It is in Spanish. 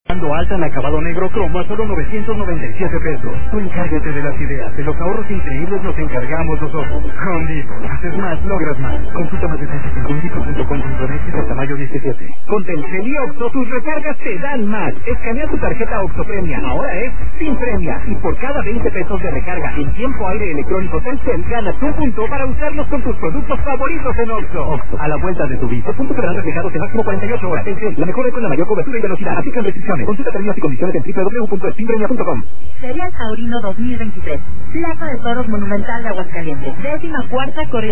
Dando alta en acabado negro cromo a solo 997 pesos. Tú encárgate de las ideas, de los ahorros increíbles nos encargamos nosotros. Home Depot. Haces más, logras más. Consulta más detalles en homedepot.com.mx hasta mayo 17. Con Telcel y Oxxo, tus recargas te dan más. Escanea tu tarjeta Oxxo Premia. Ahora es sin premia. Y por cada 20 pesos de recarga en tiempo aire electrónico Telcel, ganas un punto para usarlos con tus productos favoritos en Oxxo. Oxxo, a la vuelta de tu vida. Puntos serán reflejados en máximo 48 horas. Telcel, la mejor red con la mayor cobertura y velocidad. Aplican restricciones. Consulta términos y condiciones en www.espinpremia.com. Ferial Taurino 2023. Plaza de Toros Monumental de Aguascalientes. 14ª corrida.